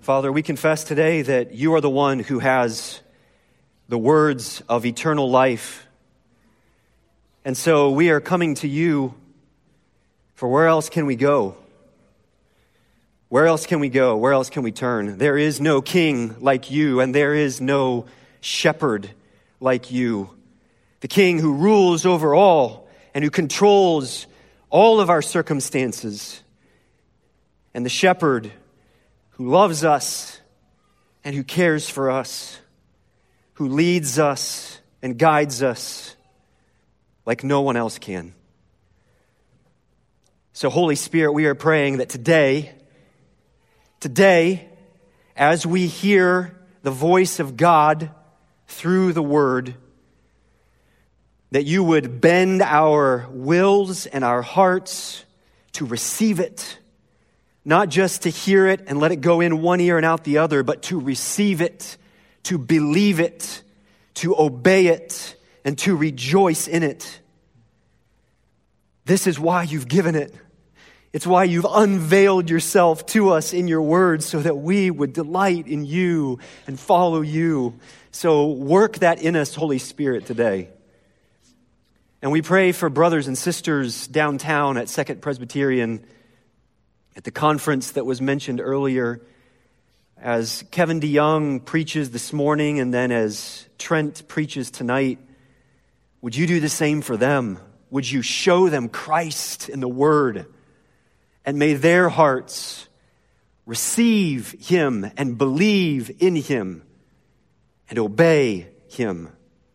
Father, we confess today that you are the one who has the words of eternal life. And so we are coming to you, for where else can we go? Where else can we go? Where else can we turn? There is no king like you, and there is no shepherd like you. The king who rules over all and who controls all of our circumstances. And the shepherd who loves us and who cares for us, who leads us and guides us like no one else can. So, Holy Spirit, we are praying that today, as we hear the voice of God through the Word, that you would bend our wills and our hearts to receive it, not just to hear it and let it go in one ear and out the other, but to receive it, to believe it, to obey it, and to rejoice in it. This is why you've given it. It's why you've unveiled yourself to us in your word so that we would delight in you and follow you. So work that in us, Holy Spirit, today. And we pray for brothers and sisters downtown at Second Presbyterian, at the conference that was mentioned earlier, as Kevin DeYoung preaches this morning and then as Trent preaches tonight. Would you do the same for them? Would you show them Christ in the Word? And may their hearts receive Him and believe in Him and obey Him.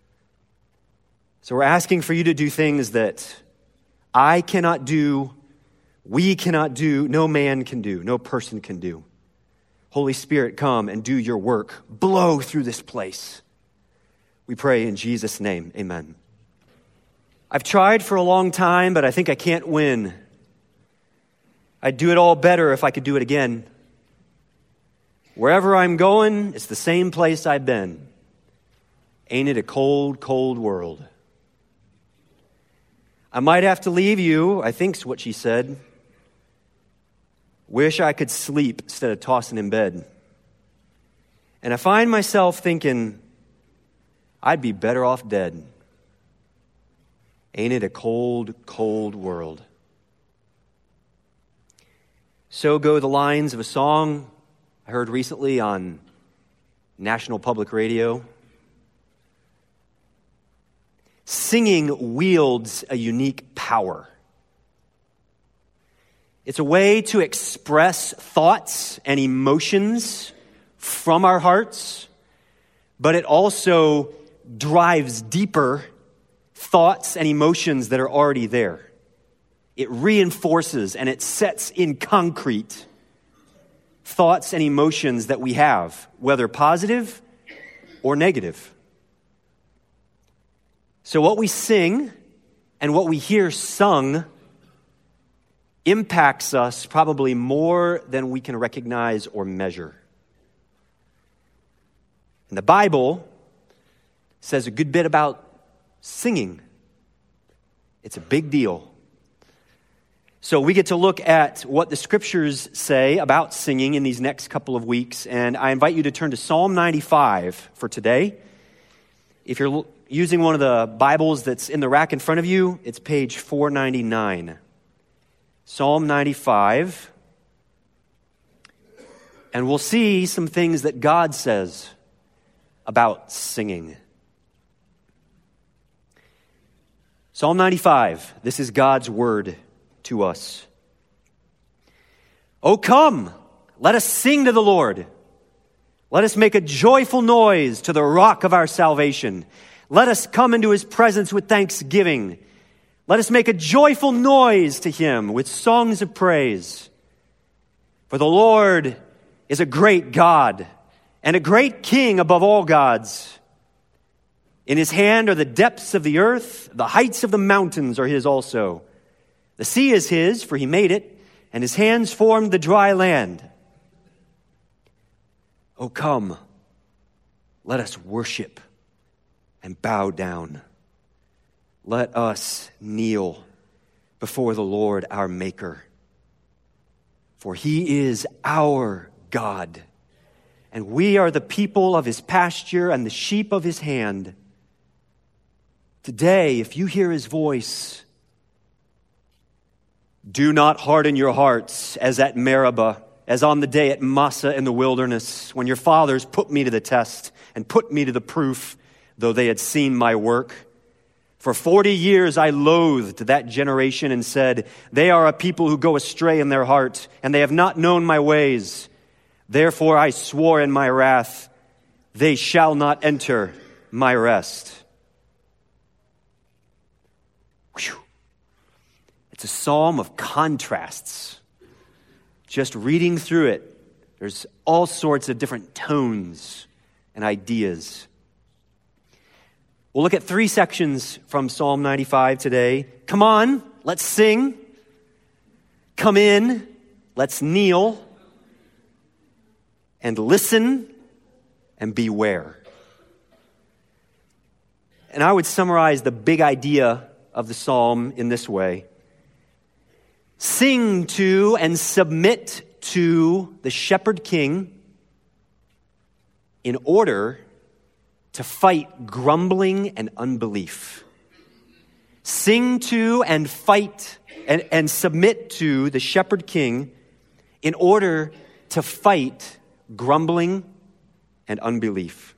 So we're asking for you to do things that I cannot do, we cannot do, no man can do, no person can do. Holy Spirit, come and do your work. Blow through this place. We pray in Jesus' name, amen. I've tried for a long time, but I think I can't win. I'd do it all better if I could do it again. Wherever I'm going, it's the same place I've been. Ain't it a cold, cold world? I might have to leave you, I think's what she said. Wish I could sleep instead of tossing in bed. And I find myself thinking, I'd be better off dead. Ain't it a cold, cold world? So go the lines of a song I heard recently on National Public Radio. Singing wields a unique power. It's a way to express thoughts and emotions from our hearts, but it also drives deeper thoughts and emotions that are already there. It reinforces and it sets in concrete thoughts and emotions that we have, whether positive or negative. So what we sing and what we hear sung impacts us probably more than we can recognize or measure. And the Bible says a good bit about singing. It's a big deal. So we get to look at what the scriptures say about singing in these next couple of weeks, and I invite you to turn to Psalm 95 for today. If you're using one of the Bibles that's in the rack in front of you, it's page 499. Psalm 95. And we'll see some things that God says about singing. Psalm 95. This is God's word to us. Oh, come, let us sing to the Lord. Let us make a joyful noise to the rock of our salvation. Let us come into his presence with thanksgiving. Let us make a joyful noise to him with songs of praise. For the Lord is a great God and a great King above all gods. In his hand are the depths of the earth. The heights of the mountains are his also. The sea is his, for he made it, and his hands formed the dry land. Oh, come, let us worship and bow down. Let us kneel before the Lord our Maker. For he is our God, and we are the people of his pasture and the sheep of his hand. Today, if you hear his voice, do not harden your hearts as at Meribah, as on the day at Massah in the wilderness, when your fathers put me to the test and put me to the proof, though they had seen my work. For 40 years I loathed that generation and said, they are a people who go astray in their heart, and they have not known my ways. Therefore I swore in my wrath, they shall not enter my rest. Whew. It's a psalm of contrasts. Just reading through it, there's all sorts of different tones and ideas. We'll look at 3 sections from Psalm 95 today. Come on, let's sing. Come in, let's kneel. And listen and beware. And I would summarize the big idea of the psalm in this way. Sing to and submit to the shepherd king in order to fight grumbling and unbelief. Sing to and fight and submit to the shepherd king in order to fight grumbling and unbelief.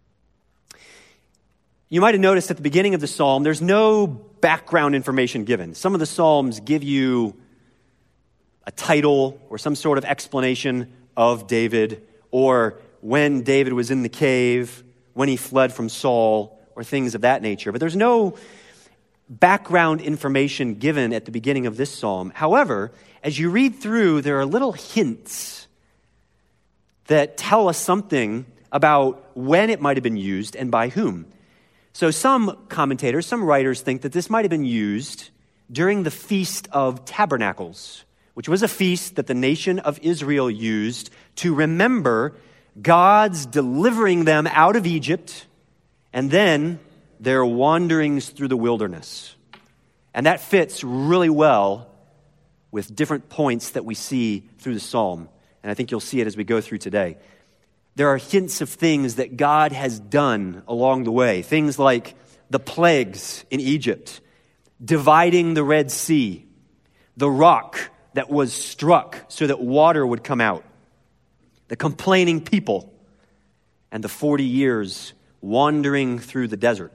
You might have noticed at the beginning of the psalm, there's no background information given. Some of the psalms give you a title or some sort of explanation of David, or when David was in the cave, when he fled from Saul, or things of that nature. But there's no background information given at the beginning of this psalm. However, as you read through, there are little hints that tell us something about when it might have been used and by whom. So some commentators, some writers think that this might have been used during the Feast of Tabernacles, which was a feast that the nation of Israel used to remember God's delivering them out of Egypt and then their wanderings through the wilderness. And that fits really well with different points that we see through the psalm. And I think you'll see it as we go through today. There are hints of things that God has done along the way. Things like the plagues in Egypt, dividing the Red Sea, the rock that was struck so that water would come out, the complaining people, and the 40 years wandering through the desert.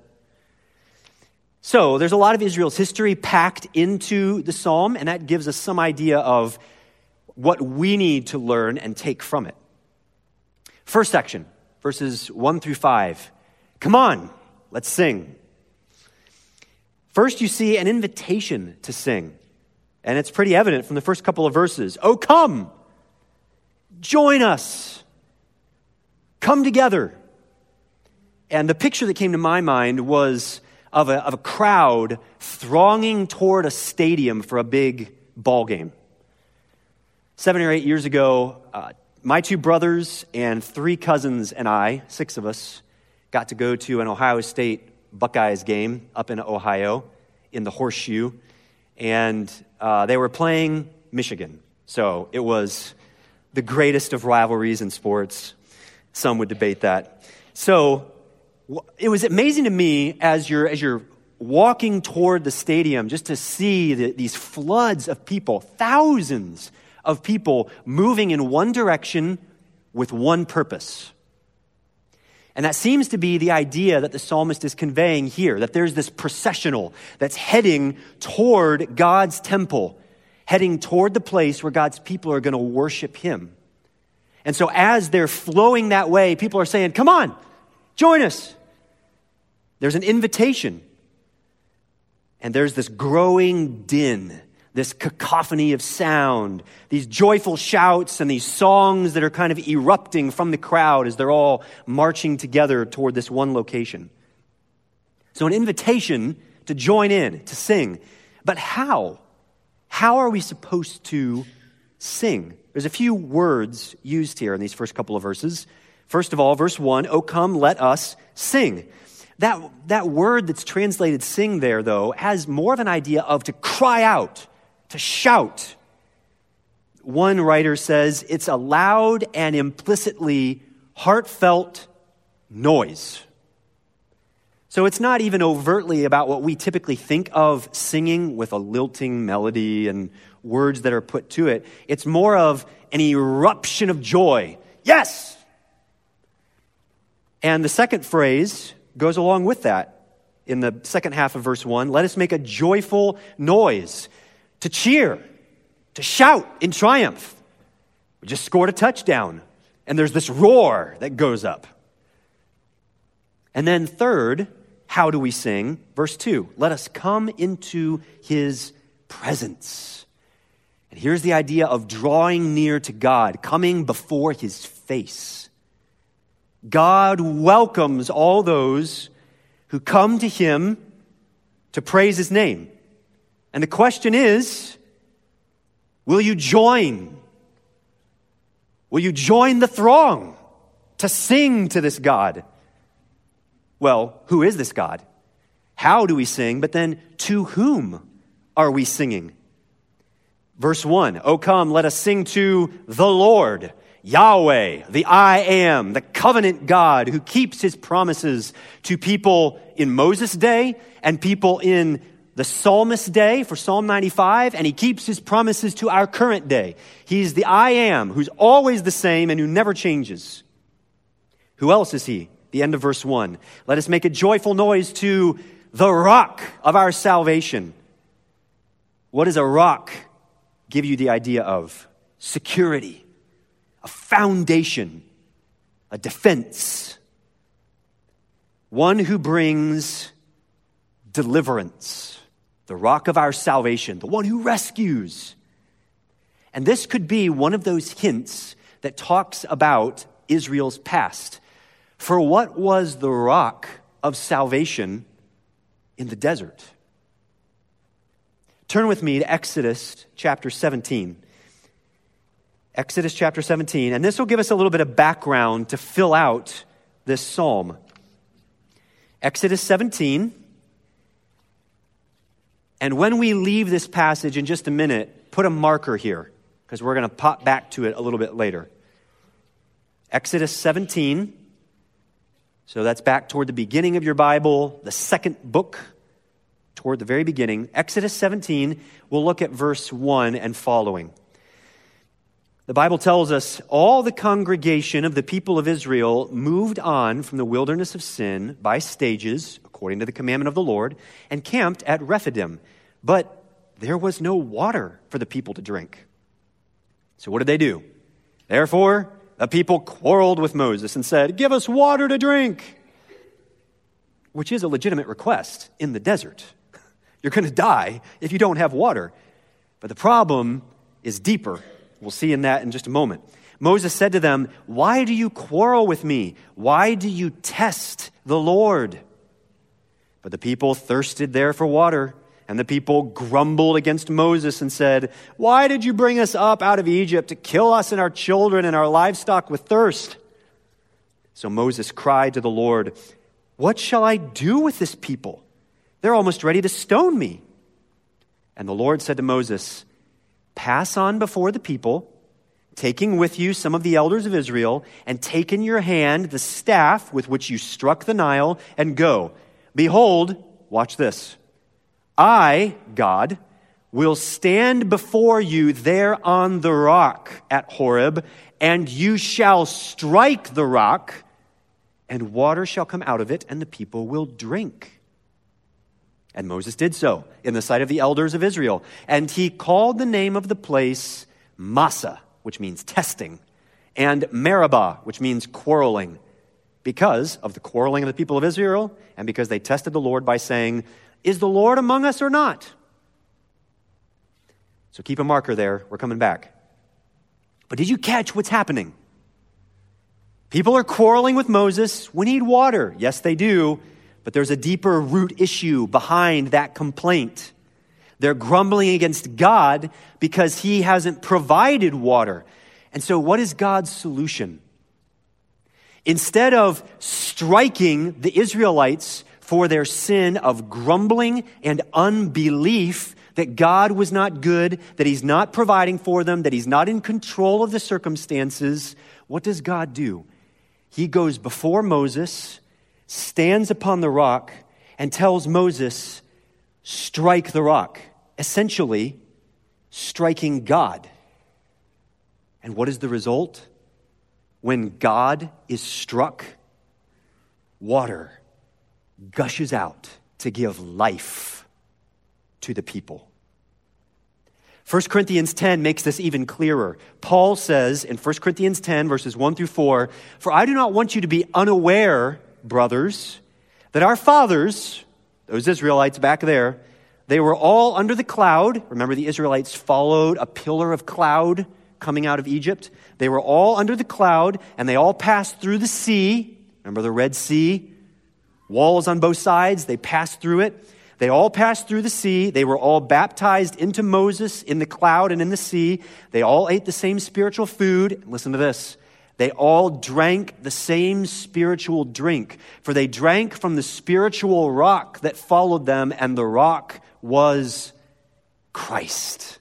So there's a lot of Israel's history packed into the psalm, and that gives us some idea of what we need to learn and take from it. First section, verses 1 through 5. Come on, let's sing. First, you see an invitation to sing, and it's pretty evident from the first couple of verses. Oh, come, join us, come together. And the picture that came to my mind was of a crowd thronging toward a stadium for a big ball game. 7 or 8 years ago, my 2 brothers and 3 cousins and I, 6 of us, got to go to an Ohio State Buckeyes game up in Ohio in the Horseshoe, and they were playing Michigan. So it was the greatest of rivalries in sports. Some would debate that. So it was amazing to me as you're walking toward the stadium just to see these floods of people, thousands of people moving in one direction with one purpose. And that seems to be the idea that the psalmist is conveying here, that there's this processional that's heading toward God's temple, heading toward the place where God's people are going to worship him. And so as they're flowing that way, people are saying, come on, join us. There's an invitation. And there's this growing din, this cacophony of sound, these joyful shouts and these songs that are kind of erupting from the crowd as they're all marching together toward this one location. So an invitation to join in, to sing. But how? How are we supposed to sing? There's a few words used here in these first couple of verses. First of all, verse 1, oh come, let us sing. That word that's translated sing there, though, has more of an idea of to cry out, to shout. One writer says it's a loud and implicitly heartfelt noise. So it's not even overtly about what we typically think of singing with a lilting melody and words that are put to it. It's more of an eruption of joy. Yes! And the second phrase goes along with that. In the second half of verse 1, let us make a joyful noise, to cheer, to shout in triumph. We just scored a touchdown, and there's this roar that goes up. And then third, how do we sing? Verse 2, let us come into his presence. And here's the idea of drawing near to God, coming before his face. God welcomes all those who come to him to praise his name. And the question is, will you join? Will you join the throng to sing to this God? Well, who is this God? How do we sing? But then, to whom are we singing? Verse 1, O come, let us sing to the Lord, Yahweh, the I Am, the covenant God who keeps his promises to people in Moses' day and people in the psalmist's day for Psalm 95, and he keeps his promises to our current day. He's the I Am, who's always the same and who never changes. Who else is he? The end of verse 1. Let us make a joyful noise to the rock of our salvation. What does a rock give you the idea of? Security. A foundation, a defense, one who brings deliverance, the rock of our salvation, the one who rescues. And this could be one of those hints that talks about Israel's past. For what was the rock of salvation in the desert? Turn with me to Exodus chapter 17. Exodus chapter 17, and this will give us a little bit of background to fill out this psalm. Exodus 17, and when we leave this passage in just a minute, put a marker here, because we're going to pop back to it a little bit later. Exodus 17, so that's back toward the beginning of your Bible, the second book, toward the very beginning. Exodus 17, we'll look at verse 1 and following. The Bible tells us all the congregation of the people of Israel moved on from the wilderness of sin by stages, according to the commandment of the Lord, and camped at Rephidim. But there was no water for the people to drink. So what did they do? Therefore, the people quarreled with Moses and said, "Give us water to drink," which is a legitimate request in the desert. You're going to die if you don't have water. But the problem is deeper. We'll see in that in just a moment. Moses said to them, "Why do you quarrel with me? Why do you test the Lord?" But the people thirsted there for water, and the people grumbled against Moses and said, "Why did you bring us up out of Egypt to kill us and our children and our livestock with thirst?" So Moses cried to the Lord, "What shall I do with this people? They're almost ready to stone me." And the Lord said to Moses, "Pass on before the people, taking with you some of the elders of Israel, and take in your hand the staff with which you struck the Nile, and go. Behold," watch this, "I, God, will stand before you there on the rock at Horeb, and you shall strike the rock, and water shall come out of it, and the people will drink." And Moses did so in the sight of the elders of Israel. And he called the name of the place Massah, which means testing, and Meribah, which means quarreling, because of the quarreling of the people of Israel, and because they tested the Lord by saying, "Is the Lord among us or not?" So keep a marker there. We're coming back. But did you catch what's happening? People are quarreling with Moses. We need water. Yes, they do. But there's a deeper root issue behind that complaint. They're grumbling against God because he hasn't provided water. And so what is God's solution? Instead of striking the Israelites for their sin of grumbling and unbelief that God was not good, that he's not providing for them, that he's not in control of the circumstances, what does God do? he goes before Moses, stands upon the rock, and tells Moses, strike the rock, essentially striking God. And what is the result? When God is struck, water gushes out to give life to the people. 1 Corinthians 10 makes this even clearer. Paul says in 1 Corinthians 10, verses 1 through 4, "For I do not want you to be unaware, brothers, that our fathers," those Israelites back there, "they were all under the cloud." Remember, the Israelites followed a pillar of cloud coming out of Egypt. They were all under the cloud, and they all passed through the sea. Remember the Red Sea? Walls on both sides, they passed through it. They all passed through the sea. They were all baptized into Moses in the cloud and in the sea. They all ate the same spiritual food. Listen to this. They all drank the same spiritual drink, for they drank from the spiritual rock that followed them, and the rock was Christ.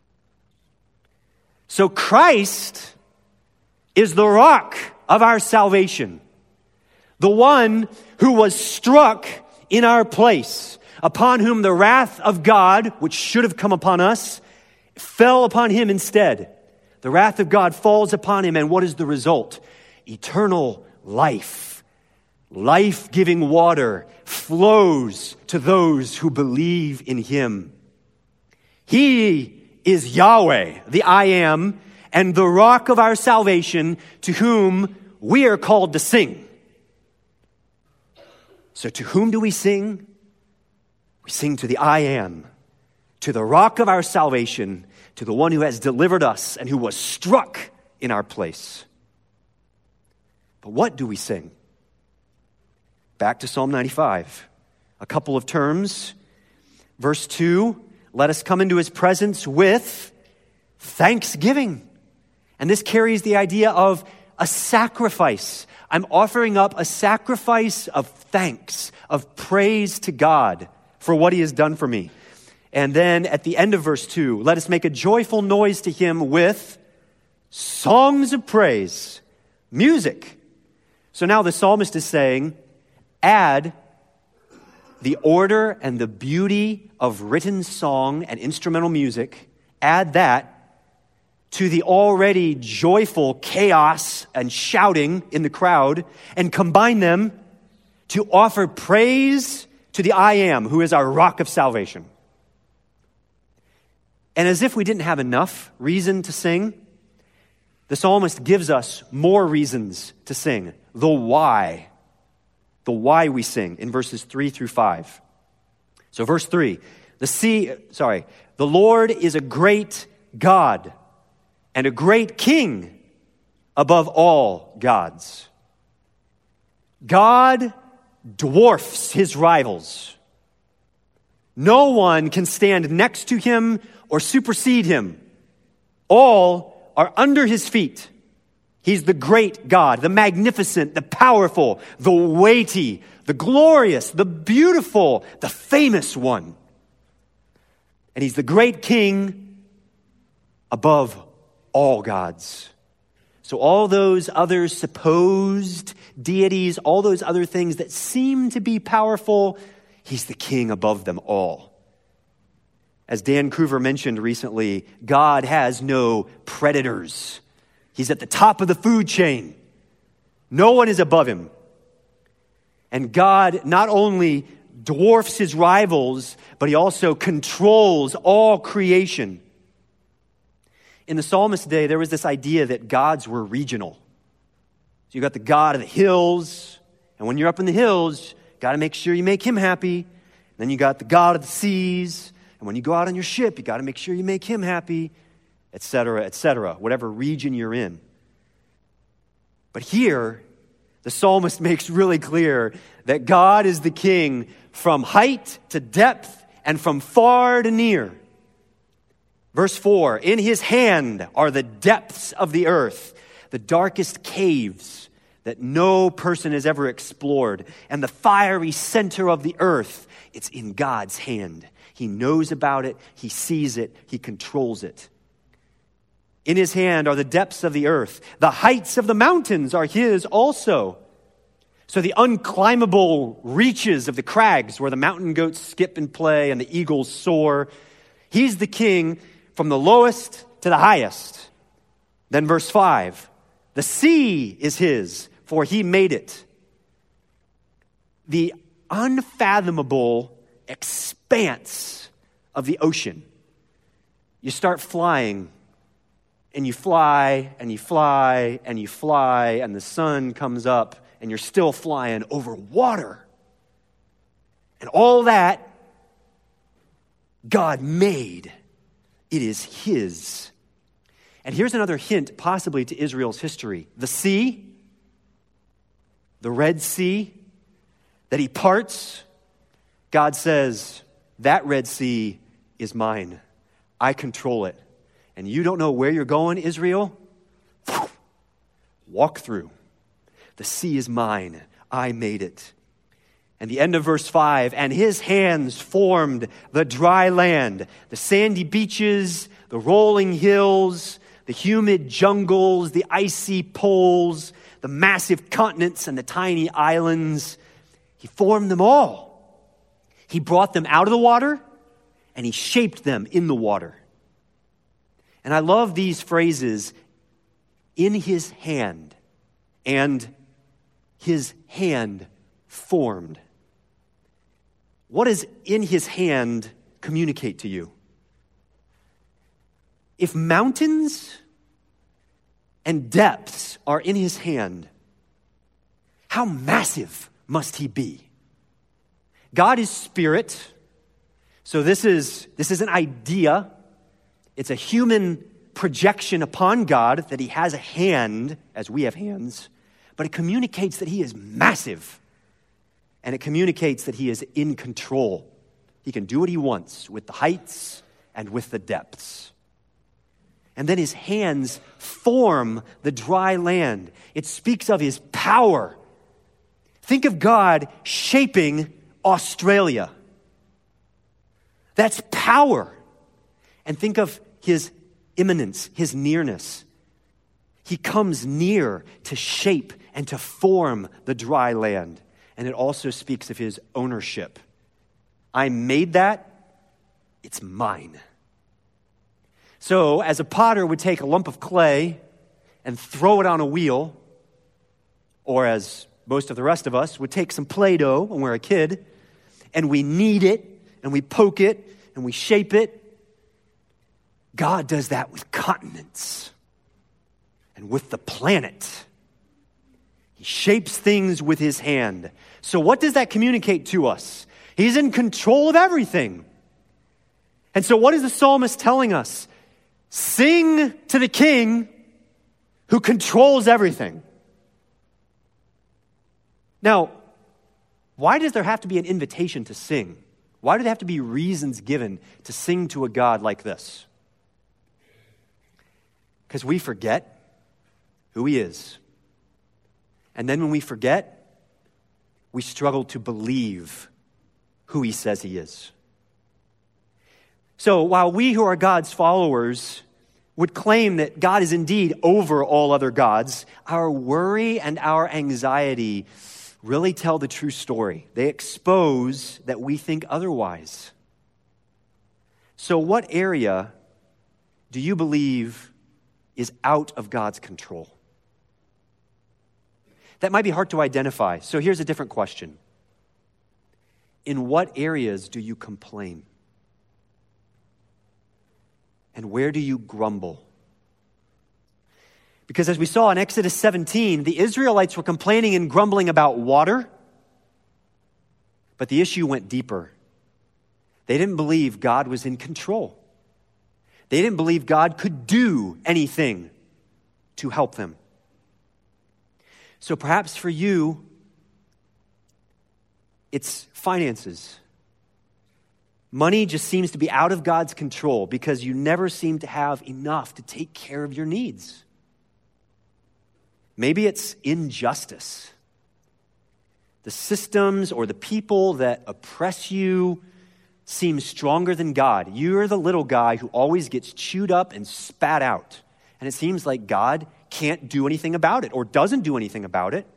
So Christ is the rock of our salvation, the one who was struck in our place, upon whom the wrath of God, which should have come upon us, fell upon him instead. The wrath of God falls upon him, and what is the result? Eternal life. Life-giving water flows to those who believe in him. He is Yahweh, the I Am, and the rock of our salvation, to whom we are called to sing. So to whom do we sing? We sing to the I Am, to the rock of our salvation, to the one who has delivered us and who was struck in our place. But what do we sing? Back to Psalm 95. A couple of terms. Verse 2, let us come into his presence with thanksgiving. And this carries the idea of a sacrifice. I'm offering up a sacrifice of thanks, of praise to God for what he has done for me. And then at the end of verse 2, let us make a joyful noise to him with songs of praise, music. So now the psalmist is saying, add the order and the beauty of written song and instrumental music, add that to the already joyful chaos and shouting in the crowd, and combine them to offer praise to the I Am, who is our rock of salvation. And as if we didn't have enough reason to sing, the psalmist gives us more reasons to sing. The why we sing in verses 3 through 5. So verse 3, the Lord is a great God and a great King above all gods. God dwarfs his rivals. No one can stand next to him or supersede him. All are under his feet. He's the great God, the magnificent, the powerful, the weighty, the glorious, the beautiful, the famous one. And he's the great King above all gods. So all those other supposed deities, all those other things that seem to be powerful, he's the king above them all. As Dan Kruver mentioned recently, God has no predators. He's at the top of the food chain. No one is above him. And God not only dwarfs his rivals, but he also controls all creation. In the psalmist's day, there was this idea that gods were regional. So you got the God of the hills, and when you're up in the hills, got to make sure you make him happy. Then you got the God of the seas, and when you go out on your ship, you got to make sure you make him happy, etc., whatever region you're in. But here, the psalmist makes really clear that God is the king from height to depth and from far to near. Verse 4, in his hand are the depths of the earth, the darkest caves that no person has ever explored, and the fiery center of the earth, it's in God's hand. He knows about it, he sees it, he controls it. In his hand are the depths of the earth. The heights of the mountains are his also. So the unclimbable reaches of the crags where the mountain goats skip and play and the eagles soar. He's the king from the lowest to the highest. Then verse 5, the sea is his, for he made it. The unfathomable expanse of the ocean. You start flying, and you fly, and you fly, and you fly, and the sun comes up, and you're still flying over water. And all that God made, it is his. And here's another hint, possibly to Israel's history. The sea, the Red Sea, that he parts, God says, that Red Sea is mine. I control it. And you don't know where you're going, Israel? Walk through. The sea is mine. I made it. And the end of verse 5, and his hands formed the dry land, the sandy beaches, the rolling hills, the humid jungles, the icy poles, the massive continents and the tiny islands. He formed them all. He brought them out of the water, and he shaped them in the water. And I love these phrases, in his hand, and his hand formed. What does in his hand communicate to you? If mountains and depths are in his hand, how massive must he be? God is spirit, so this is an idea. It's a human projection upon God that he has a hand, as we have hands, but it communicates that he is massive, and it communicates that he is in control. He can do what he wants with the heights and with the depths. And then his hands form the dry land. It speaks of his power. Think of God shaping Australia. That's power. And think of his immanence, his nearness. He comes near to shape and to form the dry land. And it also speaks of his ownership. I made that. It's mine. So, as a potter would take a lump of clay and throw it on a wheel, or as most of the rest of us would take some Play-Doh when we're a kid, and we knead it, and we poke it, and we shape it, God does that with continents and with the planet. He shapes things with his hand. So what does that communicate to us? He's in control of everything. And so what is the psalmist telling us? Sing to the king who controls everything. Now, why does there have to be an invitation to sing? Why do there have to be reasons given to sing to a God like this? Because we forget who he is. And then when we forget, we struggle to believe who he says he is. So while we who are God's followers would claim that God is indeed over all other gods, our worry and our anxiety really tell the true story. They expose that we think otherwise. So what area do you believe is out of God's control? That might be hard to identify. So here's a different question. In what areas do you complain? And where do you grumble? Because as we saw in Exodus 17, the Israelites were complaining and grumbling about water, but the issue went deeper. They didn't believe God was in control. They didn't believe God could do anything to help them. So perhaps for you, it's finances. Money just seems to be out of God's control because you never seem to have enough to take care of your needs. Maybe it's injustice. The systems or the people that oppress you seem stronger than God. You're the little guy who always gets chewed up and spat out. and it seems like God can't do anything about it or doesn't do anything about it.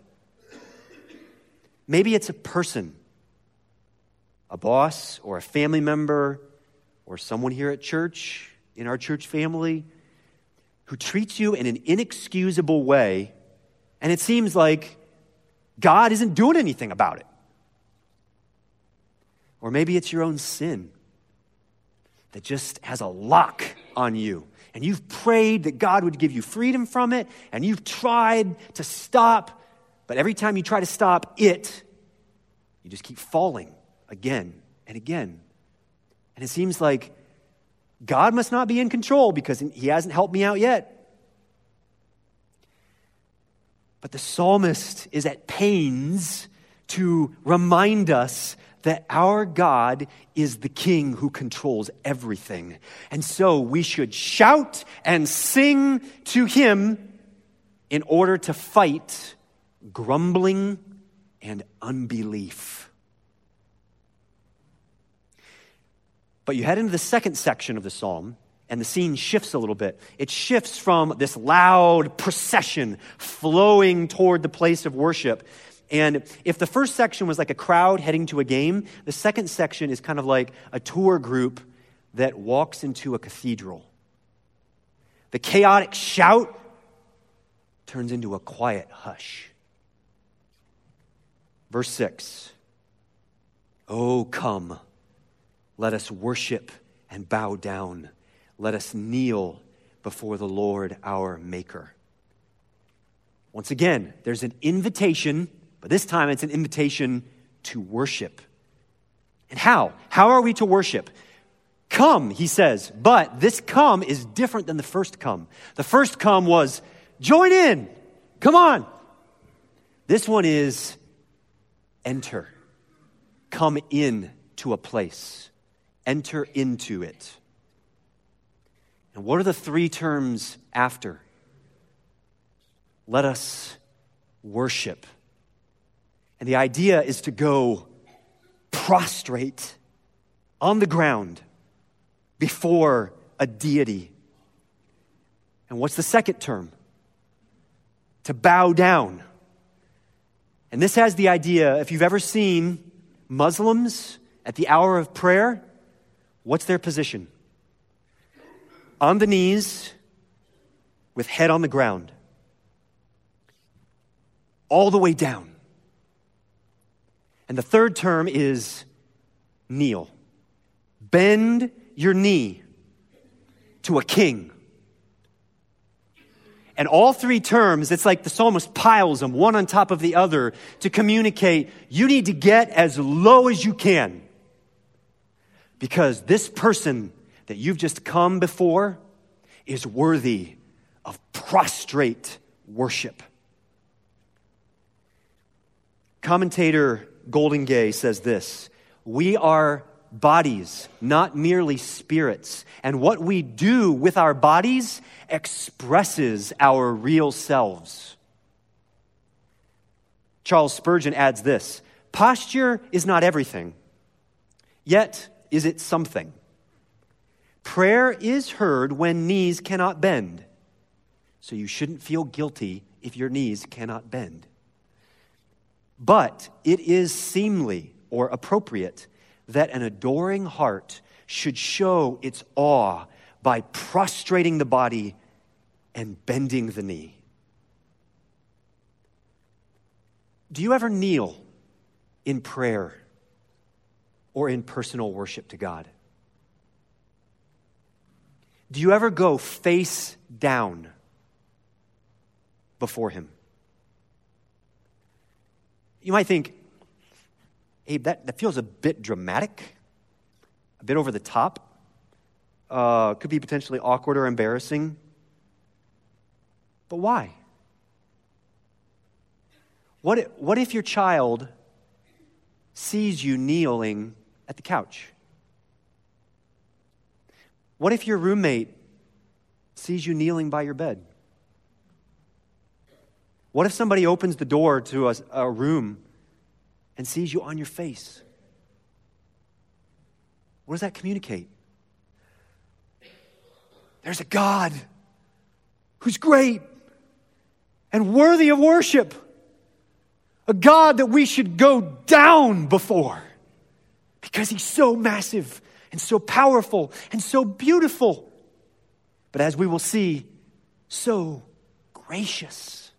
Maybe it's a person, a boss or a family member or someone here at church, in our church family, who treats you in an inexcusable way, and it seems like God isn't doing anything about it. Or maybe it's your own sin that just has a lock on you, and you've prayed that God would give you freedom from it, and you've tried to stop, but every time you try to stop it, you just keep falling again and again. And it seems like God must not be in control because he hasn't helped me out yet. But the psalmist is at pains to remind us that our God is the King who controls everything. And so we should shout and sing to him in order to fight grumbling and unbelief. But you head into the second section of the psalm, and the scene shifts a little bit. It shifts from this loud procession flowing toward the place of worship. And if the first section was like a crowd heading to a game, the second section is kind of like a tour group that walks into a cathedral. The chaotic shout turns into a quiet hush. Verse 6, "Oh, come, let us worship and bow down. Let us kneel before the Lord our Maker." Once again, there's an invitation, but this time it's an invitation to worship. And how? How are we to worship? Come, he says, but this come is different than the first come. The first come was, join in, come on. This one is enter, come in to a place, enter into it. And what are the three terms after? Let us worship. And the idea is to go prostrate on the ground before a deity. And what's the second term? To bow down. And this has the idea, if you've ever seen Muslims at the hour of prayer, what's their position? On the knees, with head on the ground. All the way down. And the third term is kneel. Bend your knee to a king. And all three terms, it's like the psalmist piles them one on top of the other to communicate, you need to get as low as you can. Because this person that you've just come before is worthy of prostrate worship. Commentator Golden Gay says this, we are bodies, not merely spirits. And what we do with our bodies expresses our real selves. Charles Spurgeon adds this, posture is not everything, yet is it something. Prayer is heard when knees cannot bend, so you shouldn't feel guilty if your knees cannot bend. But it is seemly or appropriate that an adoring heart should show its awe by prostrating the body and bending the knee. Do you ever kneel in prayer or in personal worship to God? Do you ever go face down before him? You might think, Abe, that feels a bit dramatic, a bit over the top, could be potentially awkward or embarrassing. But why? What if your child sees you kneeling at the couch? What if your roommate sees you kneeling by your bed? What if somebody opens the door to a room and sees you on your face? What does that communicate? There's a God who's great and worthy of worship, a God that we should go down before because he's so massive and so powerful and so beautiful. But as we will see, so gracious.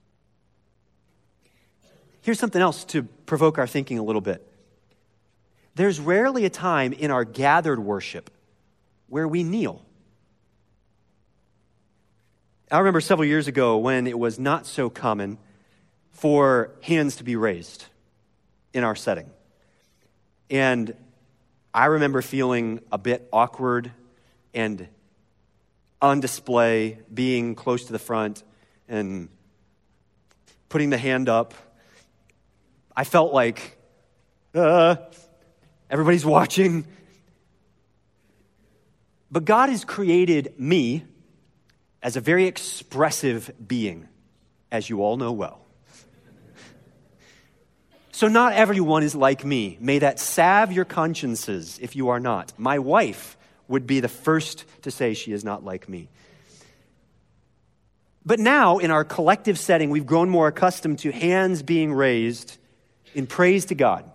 Here's something else to provoke our thinking a little bit. There's rarely a time in our gathered worship where we kneel. I remember several years ago when it was not so common for hands to be raised in our setting. And I remember feeling a bit awkward and on display, being close to the front and putting the hand up. I felt like, everybody's watching. But God has created me as a very expressive being, as you all know well. So not everyone is like me. May that salve your consciences if you are not. My wife would be the first to say she is not like me. But now, in our collective setting, we've grown more accustomed to hands being raised in praise to God.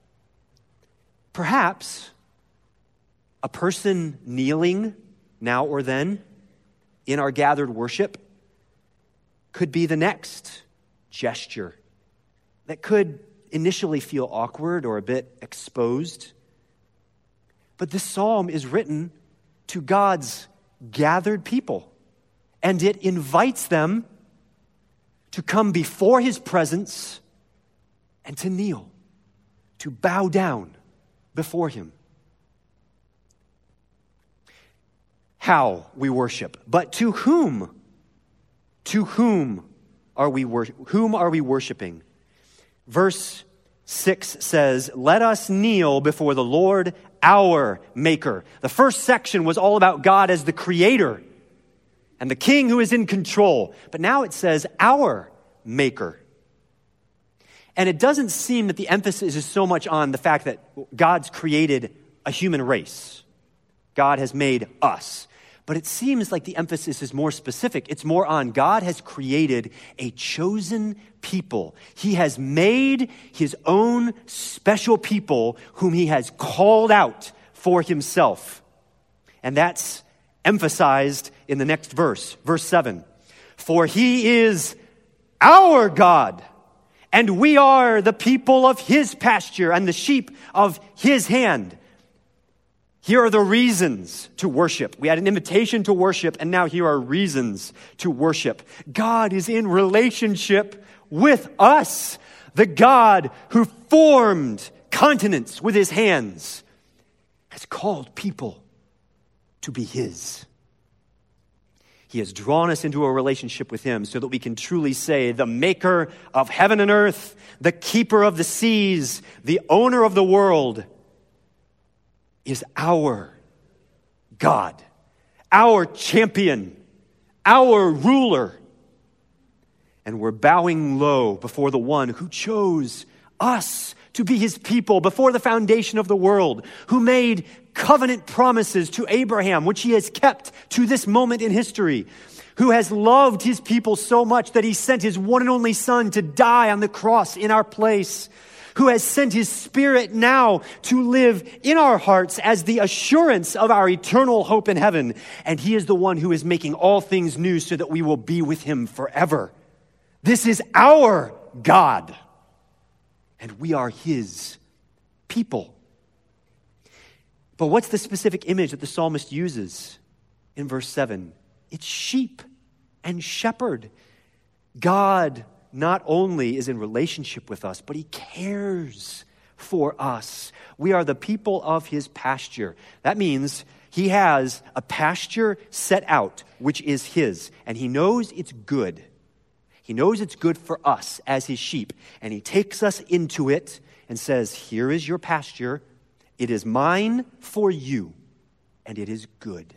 Perhaps a person kneeling now or then in our gathered worship could be the next gesture that could initially feel awkward or a bit exposed. But this psalm is written to God's gathered people, and it invites them to come before his presence and to kneel, to bow down before him. How we worship, but to whom? To whom are we worshiping? Verse 6 says, "Let us kneel before the Lord our Maker." The first section was all about God as the Creator and the King who is in control. But now it says, our Maker. And it doesn't seem that the emphasis is so much on the fact that God's created a human race. God has made us. But it seems like the emphasis is more specific. It's more on God has created a chosen people. He has made his own special people whom he has called out for himself. And that's emphasized in the next verse, verse 7. "For he is our God, and we are the people of his pasture and the sheep of his hand." Here are the reasons to worship. We had an invitation to worship, and now here are reasons to worship. God is in relationship with us. The God who formed continents with his hands has called people to be his. He has drawn us into a relationship with him so that we can truly say, the maker of heaven and earth, the keeper of the seas, the owner of the world, is our God, our champion, our ruler. And we're bowing low before the one who chose us to be his people before the foundation of the world, who made covenant promises to Abraham, which he has kept to this moment in history, who has loved his people so much that he sent his one and only son to die on the cross in our place, who has sent his Spirit now to live in our hearts as the assurance of our eternal hope in heaven. And he is the one who is making all things new so that we will be with him forever. This is our God, and we are his people. But what's the specific image that the psalmist uses in verse 7? It's sheep and shepherd. God not only is in relationship with us, but he cares for us. We are the people of his pasture. That means he has a pasture set out, which is his, and he knows it's good. He knows it's good for us as his sheep, and he takes us into it and says, here is your pasture. It is mine for you, and it is good.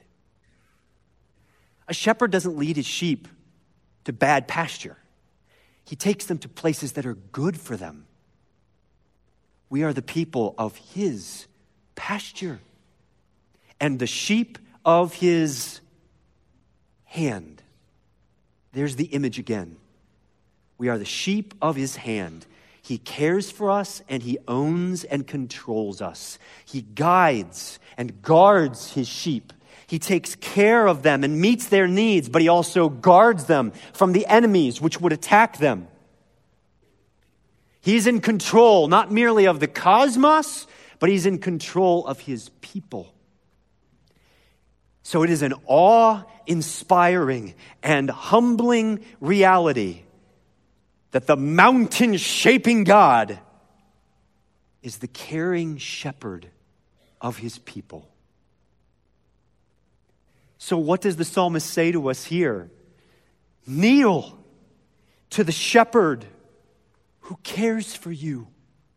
A shepherd doesn't lead his sheep to bad pasture. He takes them to places that are good for them. We are the people of his pasture and the sheep of his hand. There's the image again. We are the sheep of his hand. He cares for us, and he owns and controls us. He guides and guards his sheep. He takes care of them and meets their needs, but he also guards them from the enemies which would attack them. He's in control, not merely of the cosmos, but he's in control of his people. So it is an awe-inspiring and humbling reality that the mountain-shaping God is the caring shepherd of his people. So what does the psalmist say to us here? Kneel to the shepherd who cares for you.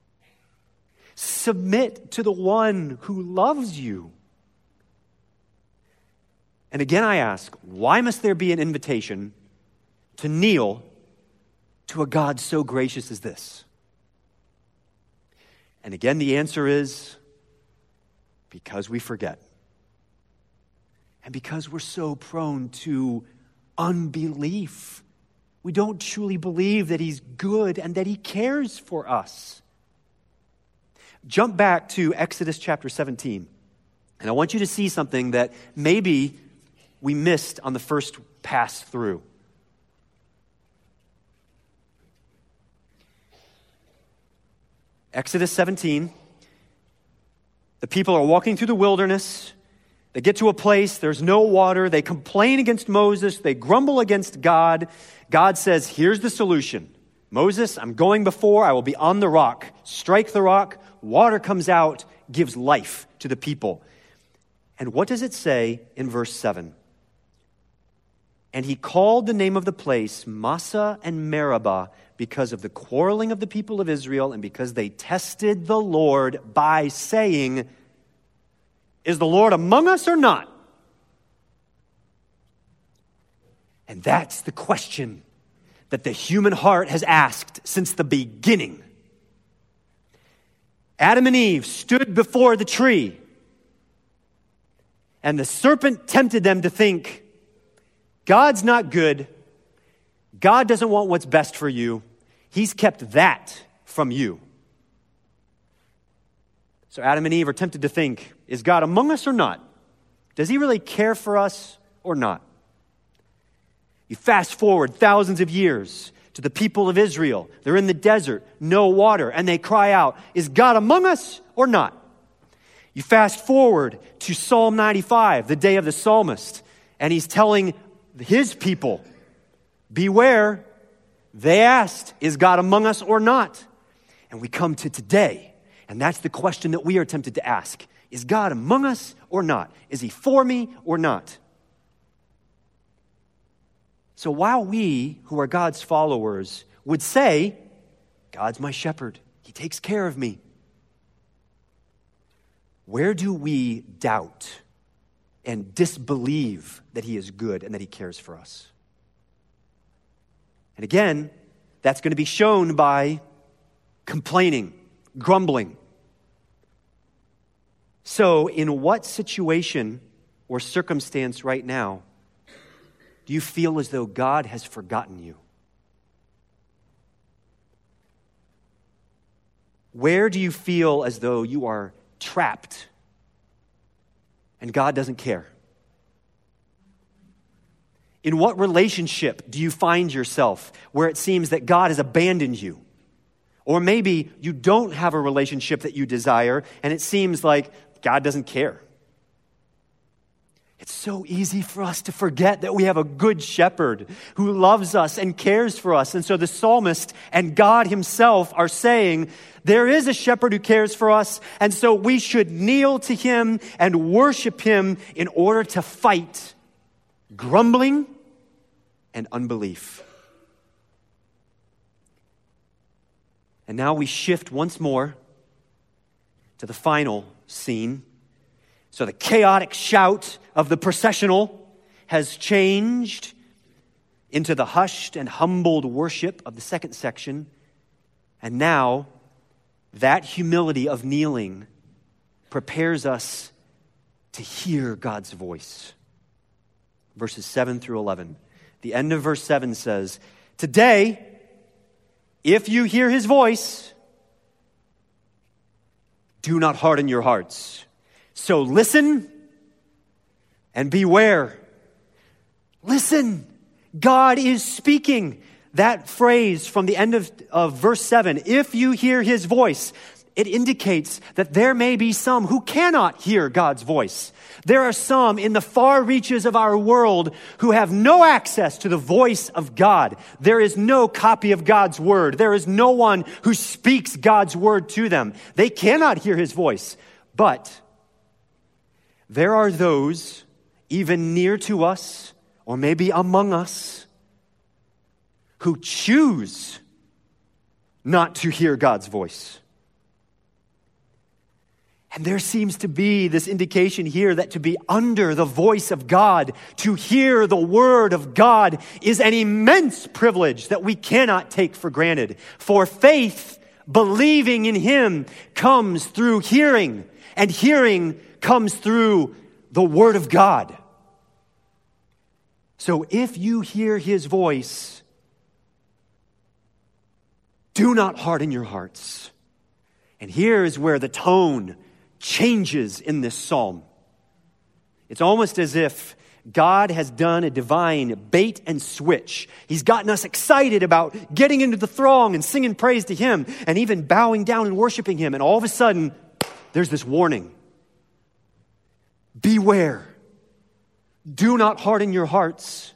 Submit to the one who loves you. And again I ask, why must there be an invitation to kneel to a God so gracious as this? And again the answer is because we forget. And because we're so prone to unbelief. We don't truly believe that he's good and that he cares for us. Jump back to Exodus chapter 17. And I want you to see something that maybe we missed on the first pass through. Exodus 17. The people are walking through the wilderness. They get to a place, there's no water. They complain against Moses. They grumble against God. God says, here's the solution. Moses, I'm going before. I will be on the rock. Strike the rock. Water comes out, gives life to the people. And what does it say in verse 7? And he called the name of the place Massah and Meribah because of the quarreling of the people of Israel and because they tested the Lord by saying, is the Lord among us or not? And that's the question that the human heart has asked since the beginning. Adam and Eve stood before the tree, and the serpent tempted them to think, God's not good. God doesn't want what's best for you. He's kept that from you. So Adam and Eve are tempted to think, is God among us or not? Does he really care for us or not? You fast forward thousands of years to the people of Israel. They're in the desert, no water, and they cry out, is God among us or not? You fast forward to Psalm 95, the day of the psalmist, and he's telling his people, beware. They asked, is God among us or not? And we come to today. And that's the question that we are tempted to ask. Is God among us or not? Is he for me or not? So while we, who are God's followers, would say, God's my shepherd, he takes care of me, where do we doubt and disbelieve that he is good and that he cares for us? And again, that's going to be shown by complaining, grumbling. So, in what situation or circumstance right now do you feel as though God has forgotten you? Where do you feel as though you are trapped and God doesn't care? In what relationship do you find yourself where it seems that God has abandoned you? Or maybe you don't have a relationship that you desire and it seems like God doesn't care. It's so easy for us to forget that we have a good shepherd who loves us and cares for us. And so the psalmist and God himself are saying, there is a shepherd who cares for us, and so we should kneel to him and worship him in order to fight grumbling and unbelief. And now we shift once more to the final scene. So the chaotic shout of the processional has changed into the hushed and humbled worship of the second section. And now that humility of kneeling prepares us to hear God's voice. Verses 7 through 11. The end of verse 7 says, "Today, if you hear his voice, do not harden your hearts. So listen and beware." Listen. God is speaking. That phrase from the end of verse 7, if you hear his voice, it indicates that there may be some who cannot hear God's voice. There are some in the far reaches of our world who have no access to the voice of God. There is no copy of God's word. There is no one who speaks God's word to them. They cannot hear his voice. But there are those even near to us, or maybe among us, who choose not to hear God's voice. And there seems to be this indication here that to be under the voice of God, to hear the word of God, is an immense privilege that we cannot take for granted. For faith, believing in him, comes through hearing, and hearing comes through the word of God. So if you hear his voice, do not harden your hearts. And here is where the tone changes in this psalm. It's almost as if God has done a divine bait and switch. He's gotten us excited about getting into the throng and singing praise to him and even bowing down and worshiping him. And all of a sudden, there's this warning. Beware. Do not harden your hearts.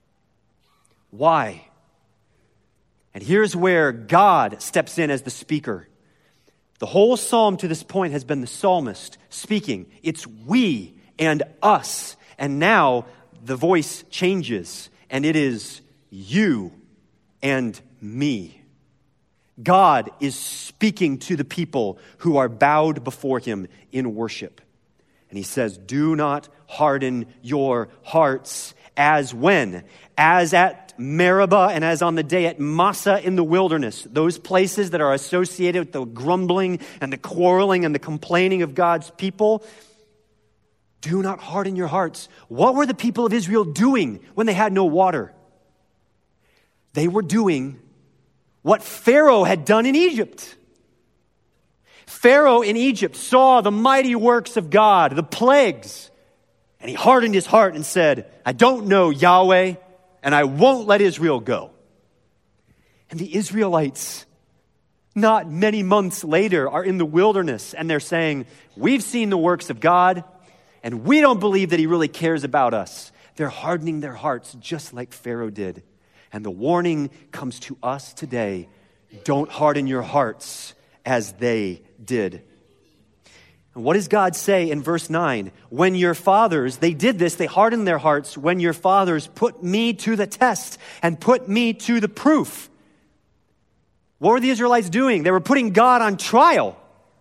Why? And here's where God steps in as the speaker. The whole psalm to this point has been the psalmist speaking. It's we and us. And now the voice changes, and it is you and me. God is speaking to the people who are bowed before him in worship. And he says, do not harden your hearts. As when? As at Meribah and as on the day at Massah in the wilderness. Those places that are associated with the grumbling and the quarreling and the complaining of God's people. Do not harden your hearts. What were the people of Israel doing when they had no water? They were doing what Pharaoh had done in Egypt. Pharaoh in Egypt saw the mighty works of God, the plagues, and he hardened his heart and said, I don't know Yahweh, and I won't let Israel go. And the Israelites, not many months later, are in the wilderness, and they're saying, we've seen the works of God, and we don't believe that he really cares about us. They're hardening their hearts just like Pharaoh did. And the warning comes to us today. Don't harden your hearts as they did. And what does God say in verse 9? When your fathers, they did this, they hardened their hearts, when your fathers put me to the test and put me to the proof. What were the Israelites doing? They were putting God on trial.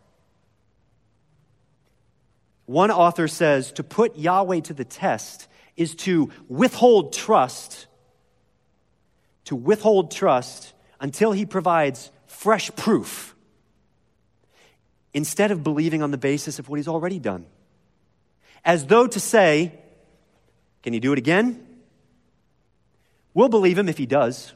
One author says to put Yahweh to the test is to withhold trust until he provides fresh proof, instead of believing on the basis of what he's already done. As though to say, can you do it again? We'll believe him if he does.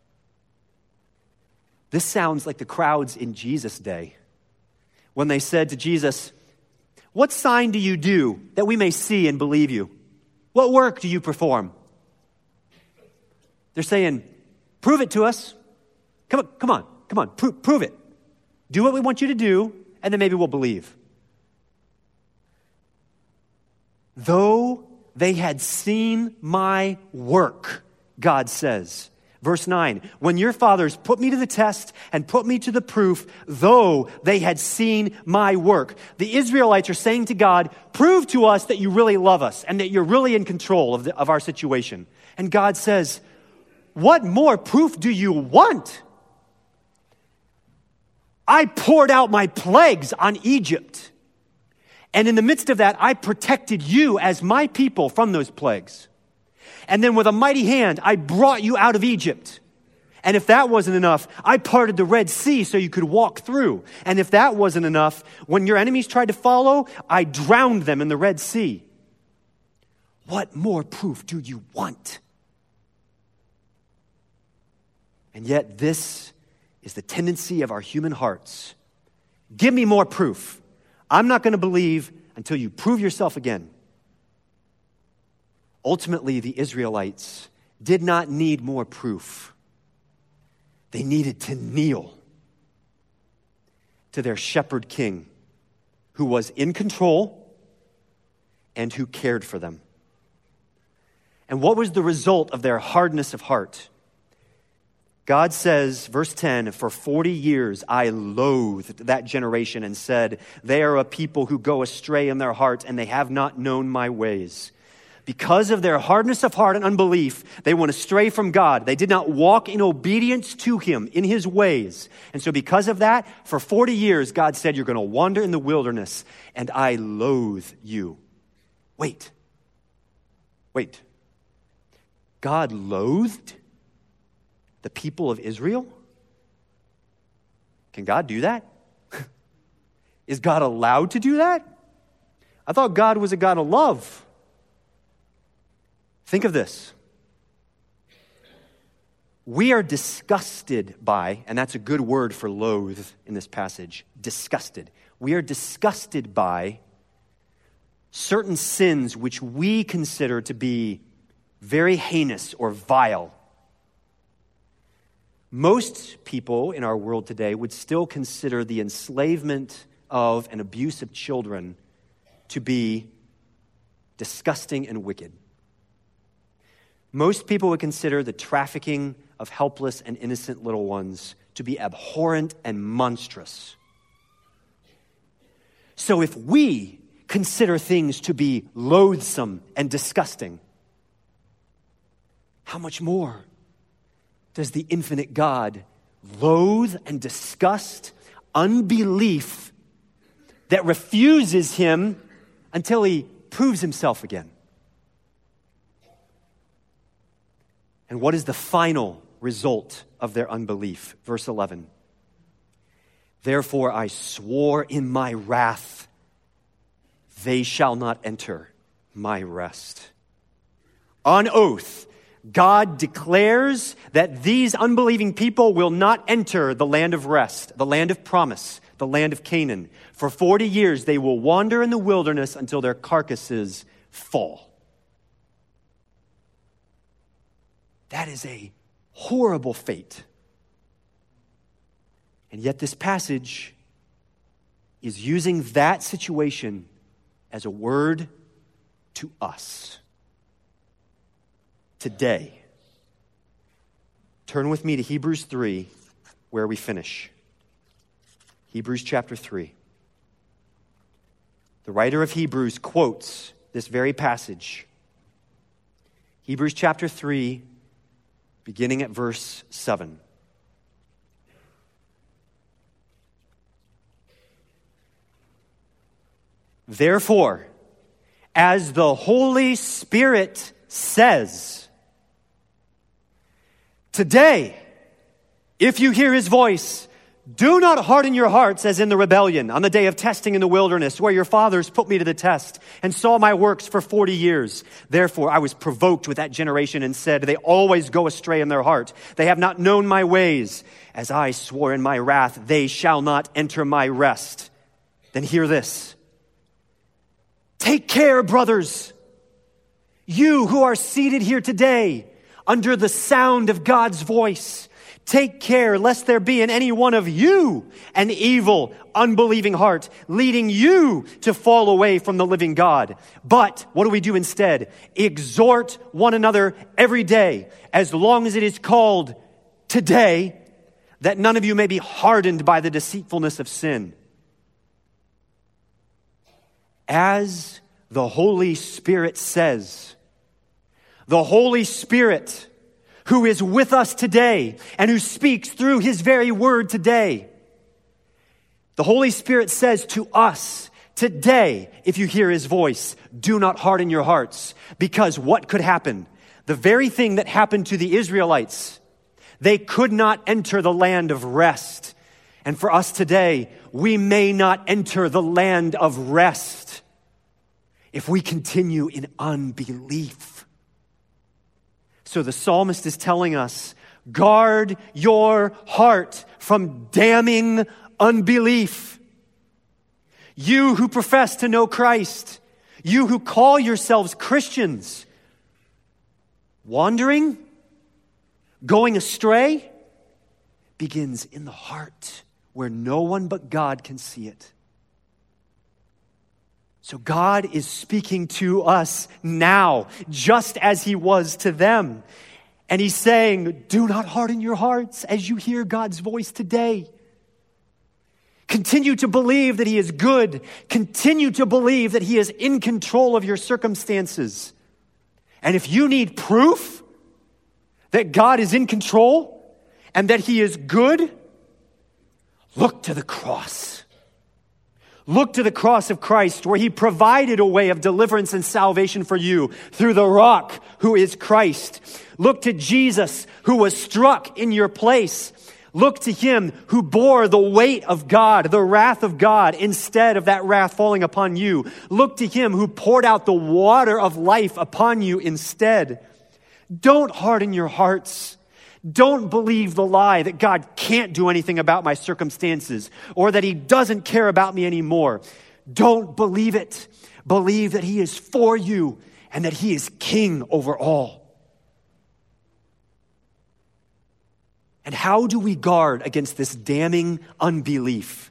This sounds like the crowds in Jesus' day when they said to Jesus, what sign do you do that we may see and believe you? What work do you perform? They're saying, prove it to us. Come on, prove it. Do what we want you to do, and then maybe we'll believe. Though they had seen my work, God says. Verse 9, when your fathers put me to the test and put me to the proof, though they had seen my work. The Israelites are saying to God, prove to us that you really love us and that you're really in control of our situation. And God says, what more proof do you want? I poured out my plagues on Egypt. And in the midst of that, I protected you as my people from those plagues. And then with a mighty hand, I brought you out of Egypt. And if that wasn't enough, I parted the Red Sea so you could walk through. And if that wasn't enough, when your enemies tried to follow, I drowned them in the Red Sea. What more proof do you want? And yet this is the tendency of our human hearts. Give me more proof. I'm not going to believe until you prove yourself again. Ultimately, the Israelites did not need more proof. They needed to kneel to their shepherd king, who was in control and who cared for them. And what was the result of their hardness of heart? God says, verse 10, for 40 years I loathed that generation and said, they are a people who go astray in their heart and they have not known my ways. Because of their hardness of heart and unbelief, they went astray from God. They did not walk in obedience to him, in his ways. And so because of that, for 40 years, God said, you're going to wander in the wilderness, and I loathe you. Wait. God loathed the people of Israel? Can God do that? Is God allowed to do that? I thought God was a God of love. Think of this. We are disgusted by, and that's a good word for loathe in this passage, disgusted. We are disgusted by certain sins which we consider to be very heinous or vile. Most people in our world today would still consider the enslavement of and abuse of children to be disgusting and wicked. Most people would consider the trafficking of helpless and innocent little ones to be abhorrent and monstrous. So if we consider things to be loathsome and disgusting, how much more does the infinite God loathe and disgust unbelief that refuses him until he proves himself again? And what is the final result of their unbelief? Verse 11. Therefore I swore in my wrath, they shall not enter my rest. On oath, God declares that these unbelieving people will not enter the land of rest, the land of promise, the land of Canaan. For 40 years they will wander in the wilderness until their carcasses fall. That is a horrible fate. And yet this passage is using that situation as a word to us today. Turn with me to Hebrews 3, where we finish. Hebrews chapter 3. The writer of Hebrews quotes this very passage. Hebrews chapter 3, beginning at verse 7. Therefore, as the Holy Spirit says, today, if you hear his voice, do not harden your hearts as in the rebellion on the day of testing in the wilderness, where your fathers put me to the test and saw my works for 40 years. Therefore, I was provoked with that generation and said, they always go astray in their heart. They have not known my ways. As I swore in my wrath, they shall not enter my rest. Then hear this. Take care, brothers, you who are seated here today under the sound of God's voice. Take care lest there be in any one of you an evil, unbelieving heart, leading you to fall away from the living God. But what do we do instead? Exhort one another every day, as long as it is called today, that none of you may be hardened by the deceitfulness of sin. As the Holy Spirit says, the Holy Spirit who is with us today and who speaks through his very word today. The Holy Spirit says to us today, if you hear his voice, do not harden your hearts. Because what could happen? The very thing that happened to the Israelites. They could not enter the land of rest. And for us today, we may not enter the land of rest if we continue in unbelief. So the psalmist is telling us, Guard your heart from damning unbelief. You who profess to know Christ, you who call yourselves Christians, wandering, going astray, begins in the heart where no one but God can see it. So God is speaking to us now, just as he was to them. And he's saying, do not harden your hearts as you hear God's voice today. Continue to believe that he is good. Continue to believe that he is in control of your circumstances. And if you need proof that God is in control and that he is good, look to the cross. Look to the cross of Christ, where he provided a way of deliverance and salvation for you through the rock who is Christ. Look to Jesus, who was struck in your place. Look to him who bore the weight of God, the wrath of God, instead of that wrath falling upon you. Look to him who poured out the water of life upon you instead. Don't harden your hearts. Don't believe the lie that God can't do anything about my circumstances or that he doesn't care about me anymore. Don't believe it. Believe that he is for you and that he is king over all. And how do we guard against this damning unbelief?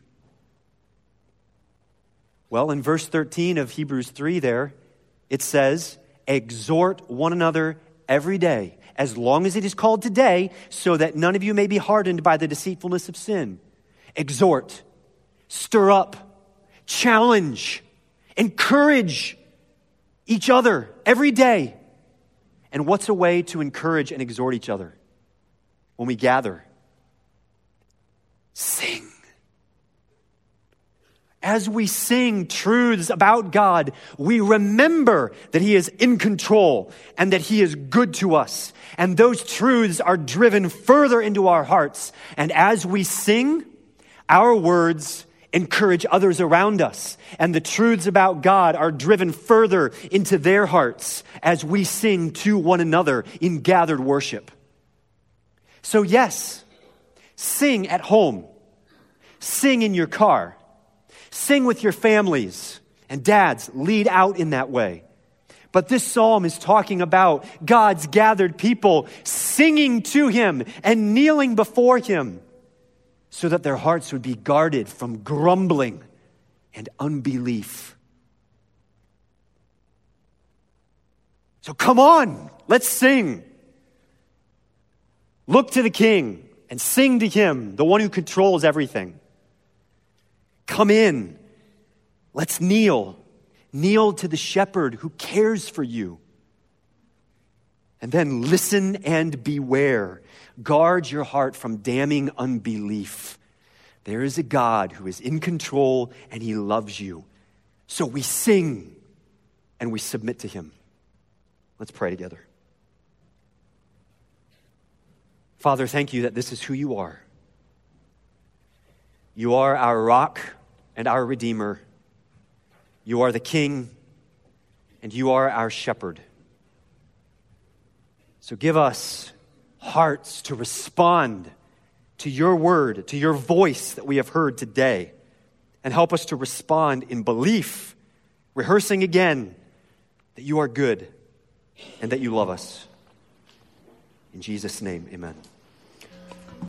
Well, in verse 13 of Hebrews 3 there, it says, exhort one another every day, as long as it is called today, so that none of you may be hardened by the deceitfulness of sin. Exhort, stir up, challenge, encourage each other every day. And what's a way to encourage and exhort each other when we gather? Sing. As we sing truths about God, we remember that he is in control and that he is good to us. And those truths are driven further into our hearts. And as we sing, our words encourage others around us. And the truths about God are driven further into their hearts as we sing to one another in gathered worship. So yes, sing at home. Sing in your car. Sing with your families, and dads, lead out in that way. But this psalm is talking about God's gathered people singing to him and kneeling before him so that their hearts would be guarded from grumbling and unbelief. So come on, let's sing. Look to the King and sing to him, the one who controls everything. Come in. Let's kneel. Kneel to the shepherd who cares for you. And then listen and beware. Guard your heart from damning unbelief. There is a God who is in control and he loves you. So we sing and we submit to him. Let's pray together. Father, thank you that this is who you are. You are our rock and our Redeemer. You are the King, and you are our shepherd. So give us hearts to respond to your word, to your voice that we have heard today, and help us to respond in belief, rehearsing again that you are good and that you love us. In Jesus' name, amen.